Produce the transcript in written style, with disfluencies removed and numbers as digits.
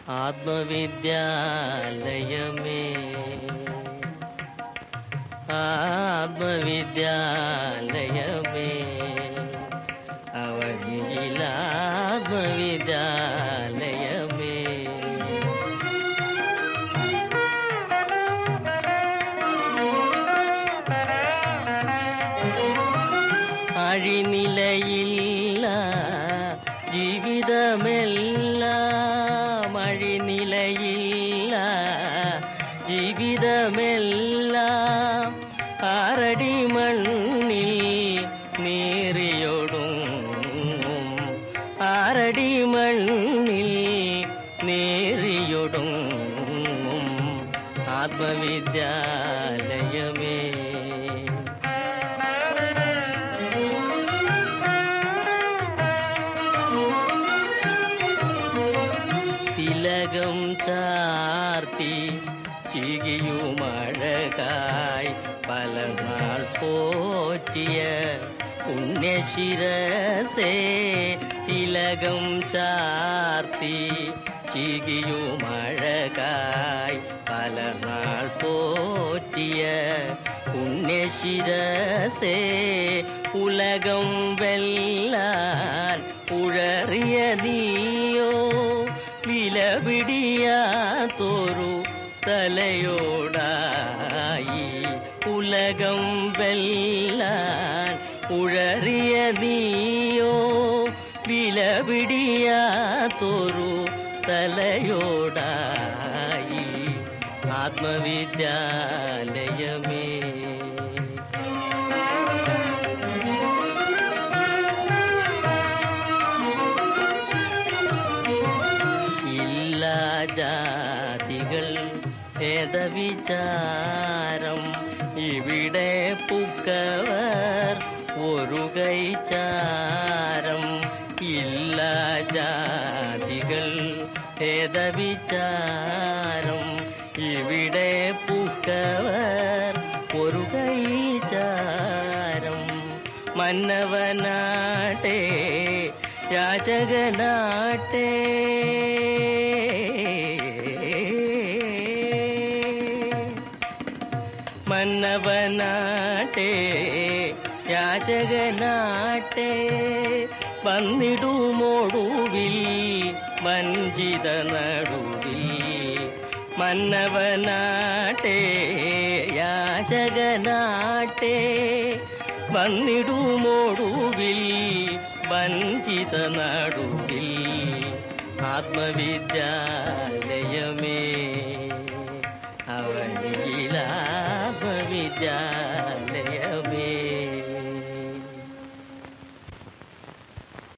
ആത്മവിദ്യാലയമേ ആത്മവിദ്യാലയമേ അവനിയിലാത്മവിദ്യാലയമേ അഴിനിലയില്ല ജീവിതമെല്ലാം അഴിനിലയില്ല ജീവിതമെല്ലാം ആറടി മണ്ണിൽ നേറിയൊടുങ്ങും ആറടി മണ്ണിൽ നേറിയൊടുങ്ങും ആത്മവിദ്യാലയമേ തിലകം ചാർത്തി ചികിയുമഴകായി പലനാൾ പോറ്റിയ പുണ്യശിരസേ തിലകം ചാർത്തി ചികിയുമഴകായി പലനാൾ പോറ്റിയ പുണ്യശിരസേ ഉലകം വെല്ലാൻ ഉഴറിയ നീയോ വിലപിടിയാത്തൊരു തലയോടായി ഉലകം വെല്ലാൻ ഉഴറിയ നീയോ വിലപിടിയാത്തൊരു തലയോടായി ആത്മവിദ്യാലയമേ ജാതികൾ ഭേദവിചാരം ഇവിടെ പുക്കവർ ഒരു കൈചാരം ഇല്ല ജാതികൾ ഭേദവിചാരം ഇവിടെ പുക്കവർ ഒരു കൈചാരം മന്നവനാട്ടെ യാചകനാട്ടെ മന്നവനാട്ടെ യാചകനാട്ടെ വന്നിടുമോടുവിൽ വഞ്ചിത നടുവിൽ മന്നവനാട്ടെ യാചകനാട്ടെ വന്നിടുമോടുവിൽ വഞ്ചിത നടുവിൽ ആത്മവിദ്യാലയമേ അവനിയിലാത്മവിദ്യാലയമേ